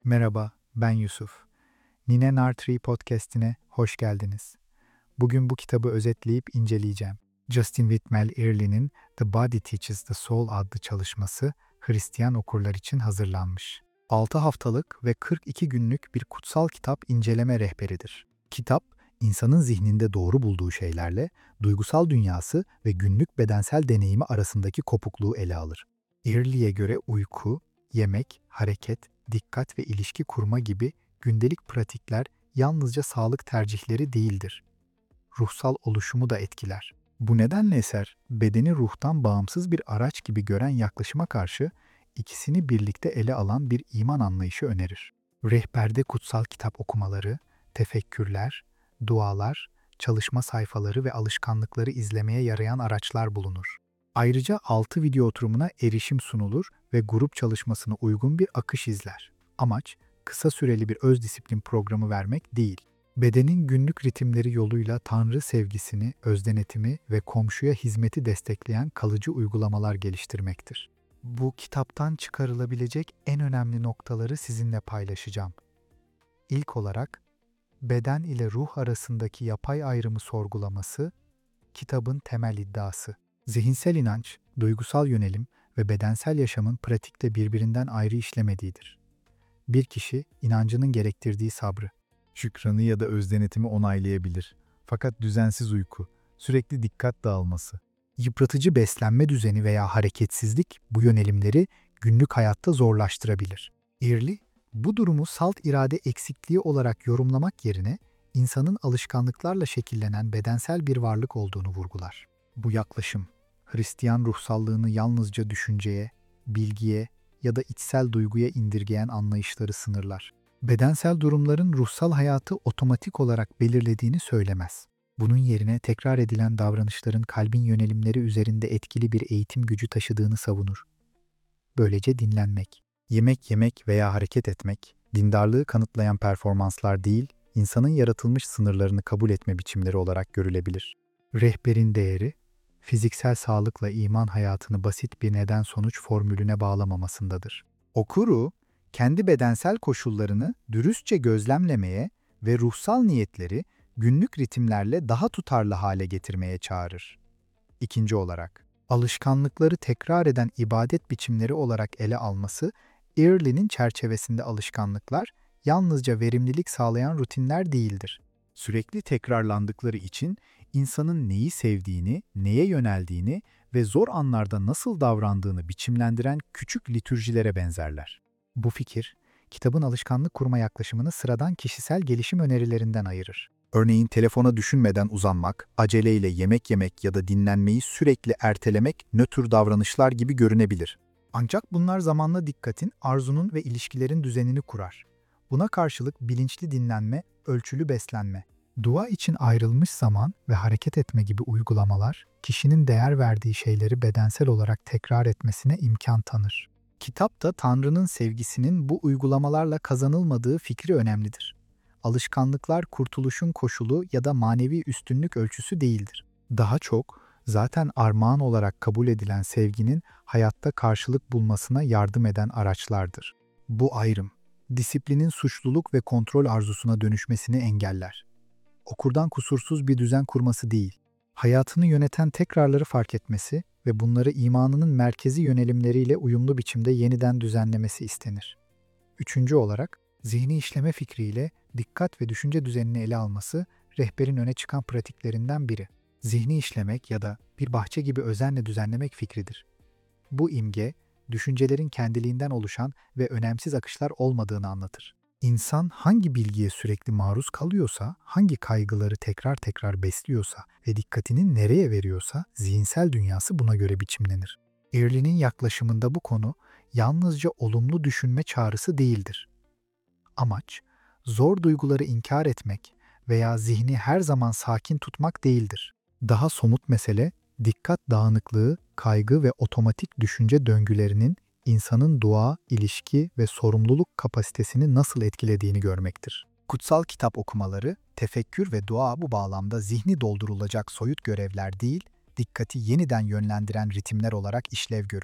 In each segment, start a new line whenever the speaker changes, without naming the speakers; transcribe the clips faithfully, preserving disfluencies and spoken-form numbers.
Merhaba, ben Yusuf. Nine Nartree podcast'ine hoş geldiniz. Bugün bu kitabı özetleyip inceleyeceğim. Justin Whitmel Earley'nin The Body Teaches the Soul adlı çalışması Hristiyan okurlar için hazırlanmış. altı haftalık ve kırk iki günlük bir kutsal kitap inceleme rehberidir. Kitap, insanın zihninde doğru bulduğu şeylerle duygusal dünyası ve günlük bedensel deneyimi arasındaki kopukluğu ele alır. Earley'e göre uyku, yemek, hareket, dikkat ve ilişki kurma gibi gündelik pratikler yalnızca sağlık tercihleri değildir. Ruhsal oluşumu da etkiler. Bu nedenle eser, bedeni ruhtan bağımsız bir araç gibi gören yaklaşıma karşı ikisini birlikte ele alan bir iman anlayışı önerir. Rehberde kutsal kitap okumaları, tefekkürler, dualar, çalışma sayfaları ve alışkanlıkları izlemeye yarayan araçlar bulunur. Ayrıca altı video oturumuna erişim sunulur ve grup çalışmasına uygun bir akış izler. Amaç, kısa süreli bir öz disiplin programı vermek değil. Bedenin günlük ritimleri yoluyla Tanrı sevgisini, özdenetimi ve komşuya hizmeti destekleyen kalıcı uygulamalar geliştirmektir. Bu kitaptan çıkarılabilecek en önemli noktaları sizinle paylaşacağım. İlk olarak, beden ile ruh arasındaki yapay ayrımı sorgulaması, kitabın temel iddiası. Zihinsel inanç, duygusal yönelim ve bedensel yaşamın pratikte birbirinden ayrı işlemediğidir. Bir kişi, inancının gerektirdiği sabrı, şükranı ya da özdenetimi onaylayabilir. Fakat düzensiz uyku, sürekli dikkat dağılması, yıpratıcı beslenme düzeni veya hareketsizlik bu yönelimleri günlük hayatta zorlaştırabilir. Earley, bu durumu salt irade eksikliği olarak yorumlamak yerine insanın alışkanlıklarla şekillenen bedensel bir varlık olduğunu vurgular. Bu yaklaşım, Hristiyan ruhsallığını yalnızca düşünceye, bilgiye ya da içsel duyguya indirgeyen anlayışları sınırlar. Bedensel durumların ruhsal hayatı otomatik olarak belirlediğini söylemez. Bunun yerine tekrar edilen davranışların kalbin yönelimleri üzerinde etkili bir eğitim gücü taşıdığını savunur. Böylece dinlenmek, yemek yemek veya hareket etmek, dindarlığı kanıtlayan performanslar değil, insanın yaratılmış sınırlarını kabul etme biçimleri olarak görülebilir. Rehberin değeri, fiziksel sağlıkla iman hayatını basit bir neden-sonuç formülüne bağlamamasındadır. Okuru, kendi bedensel koşullarını dürüstçe gözlemlemeye ve ruhsal niyetleri günlük ritimlerle daha tutarlı hale getirmeye çağırır. İkinci olarak, alışkanlıkları tekrar eden ibadet biçimleri olarak ele alması, Earley'nin çerçevesinde alışkanlıklar yalnızca verimlilik sağlayan rutinler değildir. Sürekli tekrarlandıkları için insanın neyi sevdiğini, neye yöneldiğini ve zor anlarda nasıl davrandığını biçimlendiren küçük litürjilere benzerler. Bu fikir, kitabın alışkanlık kurma yaklaşımını sıradan kişisel gelişim önerilerinden ayırır. Örneğin telefona düşünmeden uzanmak, aceleyle yemek yemek ya da dinlenmeyi sürekli ertelemek nötr davranışlar gibi görünebilir. Ancak bunlar zamanla dikkatin, arzunun ve ilişkilerin düzenini kurar. Buna karşılık bilinçli dinlenme, ölçülü beslenme, dua için ayrılmış zaman ve hareket etme gibi uygulamalar, kişinin değer verdiği şeyleri bedensel olarak tekrar etmesine imkan tanır. Kitapta Tanrı'nın sevgisinin bu uygulamalarla kazanılmadığı fikri önemlidir. Alışkanlıklar kurtuluşun koşulu ya da manevi üstünlük ölçüsü değildir. Daha çok, zaten armağan olarak kabul edilen sevginin hayatta karşılık bulmasına yardım eden araçlardır. Bu ayrım, disiplinin suçluluk ve kontrol arzusuna dönüşmesini engeller. Okurdan kusursuz bir düzen kurması değil, hayatını yöneten tekrarları fark etmesi ve bunları imanının merkezi yönelimleriyle uyumlu biçimde yeniden düzenlemesi istenir. Üçüncü olarak, zihni işleme fikriyle dikkat ve düşünce düzenini ele alması, rehberin öne çıkan pratiklerinden biri. Zihni işlemek ya da bir bahçe gibi özenle düzenlemek fikridir. Bu imge, düşüncelerin kendiliğinden oluşan ve önemsiz akışlar olmadığını anlatır. İnsan hangi bilgiye sürekli maruz kalıyorsa, hangi kaygıları tekrar tekrar besliyorsa ve dikkatini nereye veriyorsa, zihinsel dünyası buna göre biçimlenir. Earley'nin yaklaşımında bu konu, yalnızca olumlu düşünme çağrısı değildir. Amaç, zor duyguları inkar etmek veya zihni her zaman sakin tutmak değildir. Daha somut mesele, dikkat dağınıklığı, kaygı ve otomatik düşünce döngülerinin insanın dua, ilişki ve sorumluluk kapasitesini nasıl etkilediğini görmektir. Kutsal kitap okumaları, tefekkür ve dua bu bağlamda zihni doldurulacak soyut görevler değil, dikkati yeniden yönlendiren ritimler olarak işlev görür.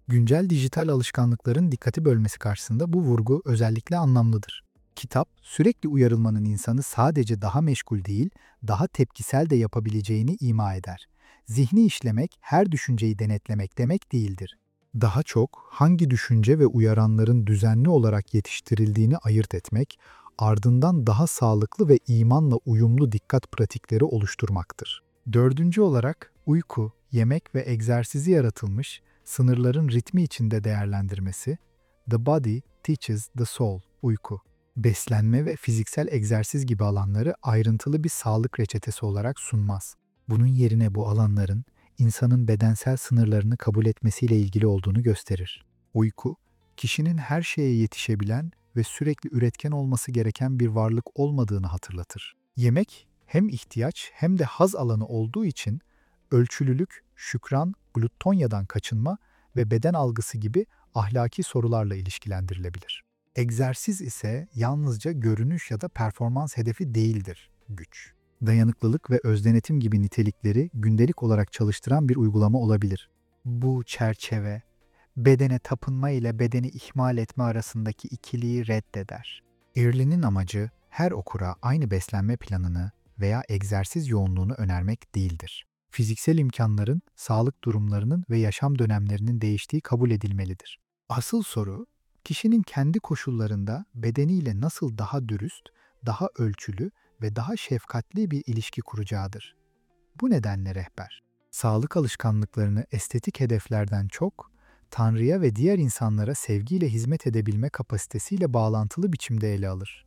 Güncel dijital alışkanlıkların dikkati bölmesi karşısında bu vurgu özellikle anlamlıdır. Kitap, sürekli uyarılmanın insanı sadece daha meşgul değil, daha tepkisel de yapabileceğini ima eder. Zihni işlemek, her düşünceyi denetlemek demek değildir. Daha çok hangi düşünce ve uyaranların düzenli olarak yetiştirildiğini ayırt etmek, ardından daha sağlıklı ve imanla uyumlu dikkat pratikleri oluşturmaktır. Dördüncü olarak uyku, yemek ve egzersizi yaratılmış, sınırların ritmi içinde değerlendirmesi, The Body Teaches the Soul, uyku. Beslenme ve fiziksel egzersiz gibi alanları ayrıntılı bir sağlık reçetesi olarak sunmaz. Bunun yerine bu alanların insanın bedensel sınırlarını kabul etmesiyle ilgili olduğunu gösterir. Uyku, kişinin her şeye yetişebilen ve sürekli üretken olması gereken bir varlık olmadığını hatırlatır. Yemek, hem ihtiyaç hem de haz alanı olduğu için ölçülülük, şükran, glutonyadan kaçınma ve beden algısı gibi ahlaki sorularla ilişkilendirilebilir. Egzersiz ise yalnızca görünüş ya da performans hedefi değildir, güç. Dayanıklılık ve özdenetim gibi nitelikleri gündelik olarak çalıştıran bir uygulama olabilir. Bu çerçeve, bedene tapınma ile bedeni ihmal etme arasındaki ikiliği reddeder. Early'nin amacı her okura aynı beslenme planını veya egzersiz yoğunluğunu önermek değildir. Fiziksel imkanların, sağlık durumlarının ve yaşam dönemlerinin değiştiği kabul edilmelidir. Asıl soru, kişinin kendi koşullarında bedeniyle nasıl daha dürüst, daha ölçülü ve daha şefkatli bir ilişki kuracağıdır. Bu nedenle rehber, sağlık alışkanlıklarını estetik hedeflerden çok, Tanrı'ya ve diğer insanlara sevgiyle hizmet edebilme kapasitesiyle bağlantılı biçimde ele alır.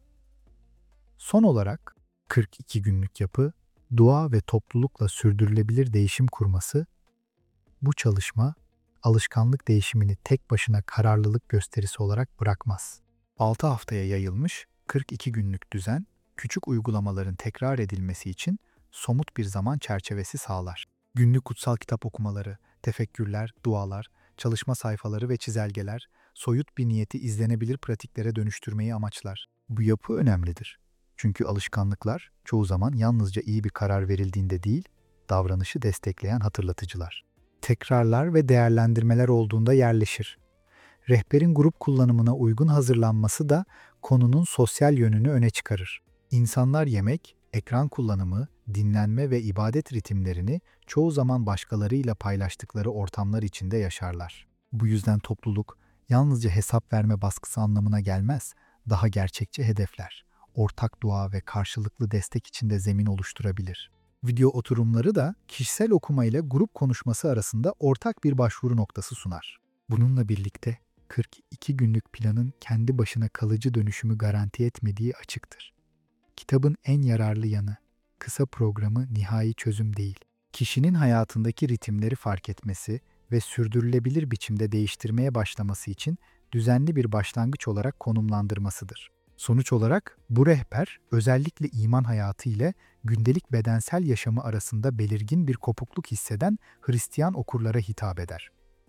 Son olarak, kırk iki günlük yapı, dua ve toplulukla sürdürülebilir değişim kurması, bu çalışma, alışkanlık değişimini tek başına kararlılık gösterisi olarak bırakmaz. altı haftaya yayılmış kırk iki günlük düzen, küçük uygulamaların tekrar edilmesi için somut bir zaman çerçevesi sağlar. Günlük kutsal kitap okumaları, tefekkürler, dualar, çalışma sayfaları ve çizelgeler, soyut bir niyeti izlenebilir pratiklere dönüştürmeyi amaçlar. Bu yapı önemlidir. Çünkü alışkanlıklar çoğu zaman yalnızca iyi bir karar verildiğinde değil, davranışı destekleyen hatırlatıcılar. Tekrarlar ve değerlendirmeler olduğunda yerleşir. Rehberin grup kullanımına uygun hazırlanması da konunun sosyal yönünü öne çıkarır. İnsanlar yemek, ekran kullanımı, dinlenme ve ibadet ritimlerini çoğu zaman başkalarıyla paylaştıkları ortamlar içinde yaşarlar. Bu yüzden topluluk yalnızca hesap verme baskısı anlamına gelmez, daha gerçekçi hedefler, ortak dua ve karşılıklı destek içinde zemin oluşturabilir. Video oturumları da kişisel okuma ile grup konuşması arasında ortak bir başvuru noktası sunar. Bununla birlikte kırk iki günlük planın kendi başına kalıcı dönüşümü garanti etmediği açıktır. Kitabın en yararlı yanı, kısa programı nihai çözüm değil, kişinin hayatındaki ritimleri fark etmesi ve sürdürülebilir biçimde değiştirmeye başlaması için düzenli bir başlangıç olarak konumlandırmasıdır. Sonuç olarak bu rehber özellikle iman hayatı ile gündelik bedensel yaşamı arasında belirgin bir kopukluk hisseden Hristiyan okurlara hitap eder.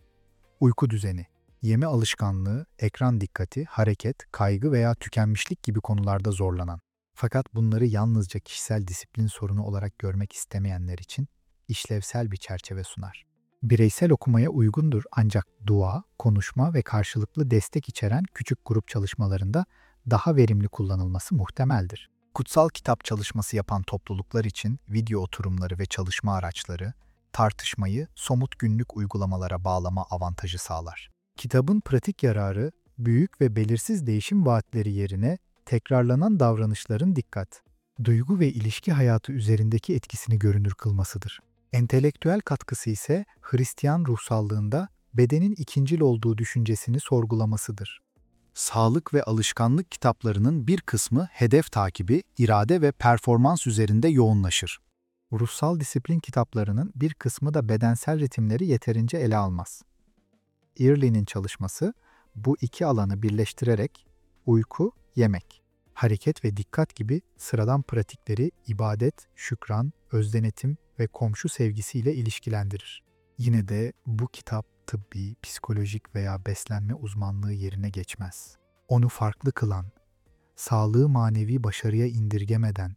Uyku düzeni, yeme alışkanlığı, ekran dikkati, hareket, kaygı veya tükenmişlik gibi konularda zorlanan, fakat bunları yalnızca kişisel disiplin sorunu olarak görmek istemeyenler için işlevsel bir çerçeve sunar. Bireysel okumaya uygundur ancak dua, konuşma ve karşılıklı destek içeren küçük grup çalışmalarında daha verimli kullanılması muhtemeldir. Kutsal kitap çalışması yapan topluluklar için video oturumları ve çalışma araçları, tartışmayı somut günlük uygulamalara bağlama avantajı sağlar. Kitabın pratik yararı, büyük ve belirsiz değişim vaatleri yerine tekrarlanan davranışların dikkat, duygu ve ilişki hayatı üzerindeki etkisini görünür kılmasıdır. Entelektüel katkısı ise Hristiyan ruhsallığında bedenin ikincil olduğu düşüncesini sorgulamasıdır. Sağlık ve alışkanlık kitaplarının bir kısmı hedef takibi, irade ve performans üzerinde yoğunlaşır. Ruhsal disiplin kitaplarının bir kısmı da bedensel ritimleri yeterince ele almaz. Early'nin çalışması bu iki alanı birleştirerek uyku, yemek, hareket ve dikkat gibi sıradan pratikleri ibadet, şükran, özdenetim ve komşu sevgisiyle ilişkilendirir. Yine de bu kitap tıbbi, psikolojik veya beslenme uzmanlığı yerine geçmez. Onu farklı kılan, sağlığı manevi başarıya indirgemeden,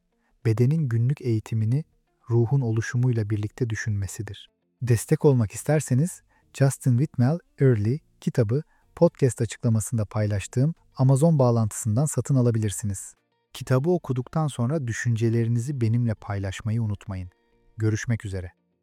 bedenin günlük eğitimini ruhun oluşumuyla birlikte düşünmesidir. Destek olmak isterseniz Justin Whitmel Early kitabı podcast açıklamasında paylaştığım Amazon bağlantısından satın alabilirsiniz. Kitabı okuduktan sonra düşüncelerinizi benimle paylaşmayı unutmayın. Görüşmek üzere.